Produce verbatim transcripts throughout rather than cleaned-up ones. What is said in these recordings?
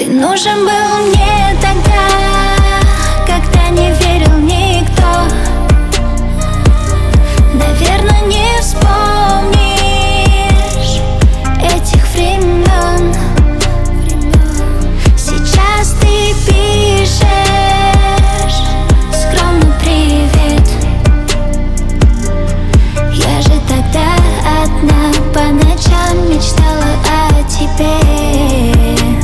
Ты нужен был мне тогда, когда не верил никто. Наверное, не вспомнишь этих времен. Сейчас ты пишешь скромный привет. Я же тогда одна по ночам мечтала о тебе.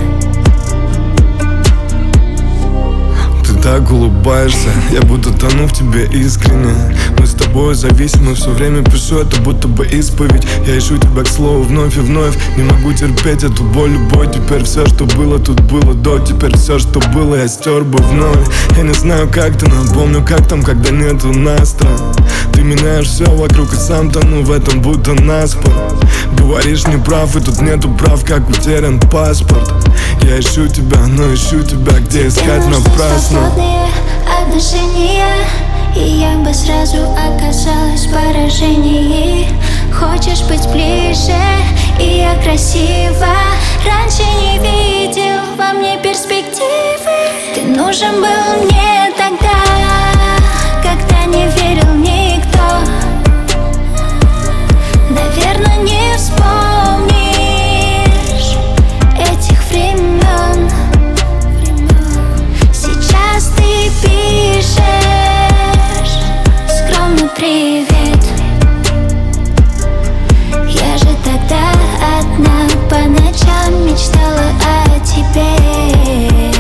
Так улыбаешься, я будто тону в тебе искренне. Мы с тобой зависимы, все время пишу это будто бы исповедь. Я ищу тебя к слову вновь и вновь. Не могу терпеть эту боль, любой. Теперь все, что было, тут было до. Теперь все, что было, я стер бы вновь. Я не знаю, как ты, но помню, как там, когда нету настроя. Ты меняешь все вокруг и сам тону в этом будто наспор. Говоришь, не прав, и тут нету прав, как утерян паспорт. Я ищу тебя, но ищу тебя, где искать напрасно. Отношения, и я бы сразу оказалась в поражении. Хочешь быть ближе, и я красива. Раньше не видел во мне перспективы. Ты нужен был мне тогда, когда не верил никто. Наверное, не вспомнишь этих времен. Сейчас ты пишешь скромный привет. Я же тогда одна по ночам мечтала о тебе.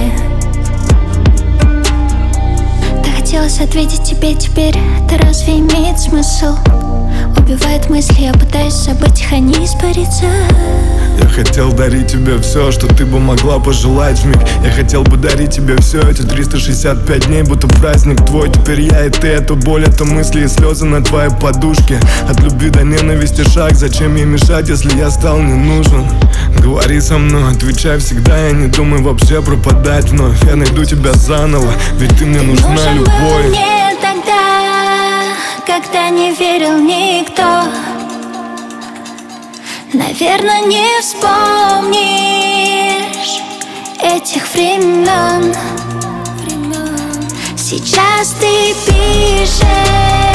Так хотелось ответить тебе теперь. Это разве имеет смысл? Убивает мысли, я пытаюсь забыть их, а не испариться. Я хотел дарить тебе все, что ты бы могла пожелать вмиг. Я хотел бы дарить тебе все эти триста шестьдесят пять дней, будто праздник твой. Теперь я и ты, это боль, это мысли и слезы на твоей подушке. От любви до ненависти шаг, зачем ей мешать, если я стал не нужен? Говори со мной, отвечай всегда, я не думаю вообще пропадать вновь. Я найду тебя заново, ведь ты мне нужна нужен любовь. Был мне тогда, когда не верил никто. Наверное, не вспомнишь этих времен. Сейчас ты пишешь